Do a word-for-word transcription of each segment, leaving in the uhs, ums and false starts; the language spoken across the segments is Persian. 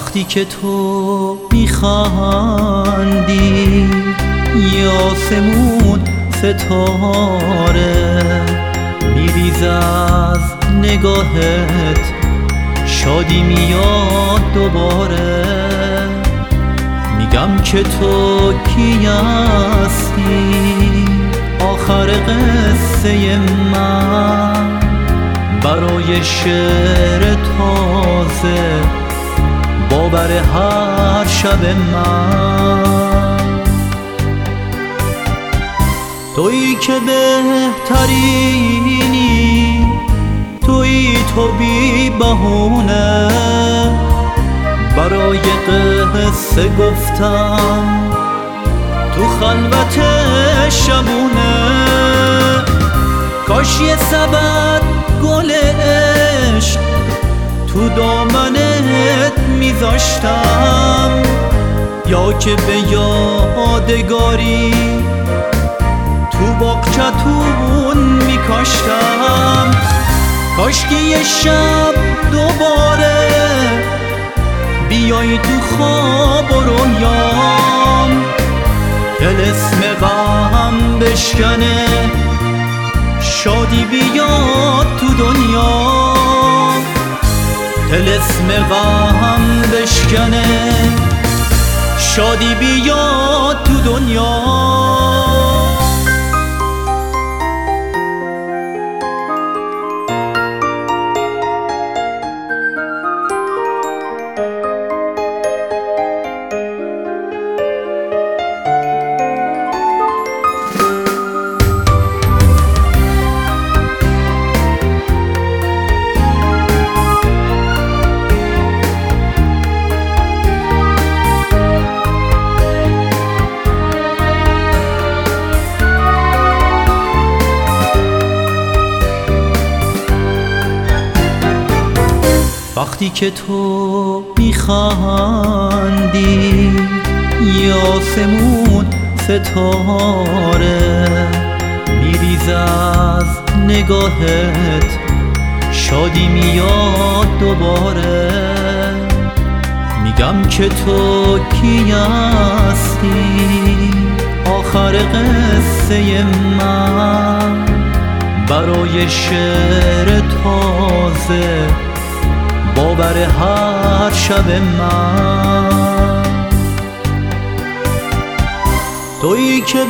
وقتی که تو میخندی یه آسمون ستاره میریز از نگاهت، شادی میاد دوباره. میگم که تو کی هستی، آخر قصه من برای شعر تازه باور هر شب من. تویی که بهترینی، تویی تو بی بهونه، برای قصه گفتم تو خلوت شبونه. کاش یه سبد گل عشق تو دامنت میذاشتم، یا که به یادگاری تو باغچتون میکاشتم. کاش که یه شب دوباره بیایی تو خواب و رویام، طلسم غم بشکنه، شادی بیاد تو دنیا. طلسم غم بشکنه، شادی بیاد تو دنیا. وقتی که تو میخندی یه آسمون ستاره میریز از نگاهت، شادی میاد دوباره. میگم که تو کی هستی، آخر قصه من برای شعر تازه باور هر شب من. تویی که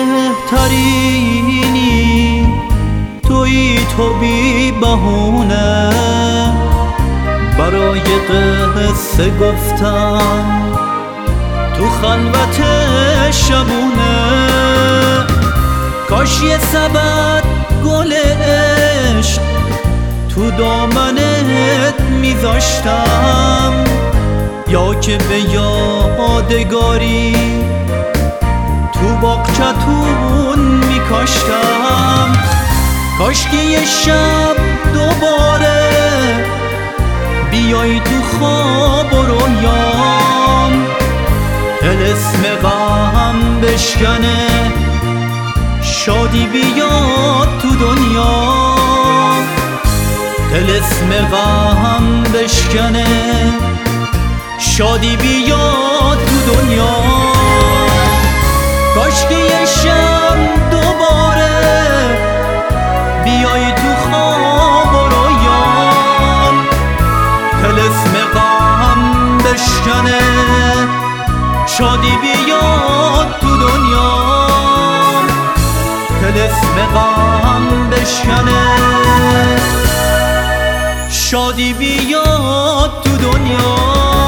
بهترینی، تویی تو بی بهونه، برای قصه گفتم تو خلوت شبونه. کاش یه سبد گل عشق تو دامنت میذاشتم، یا که به یادگاری تو باغچتون میکاشتم. کاش که یه شب دوباره بیایی تو خواب و رویام، طلسم غم بشکنه، شادی بیاد تو دنیا. طلسم غم بشکنه، شادی بیاد تو دنیا. کاش که یه شب دوباره بیایی تو خواب و رویام، طلسم غم بشکنه، شادی بیاد تو دنیا. طلسم غم بشکنه، شادی بیاد تو دنیا.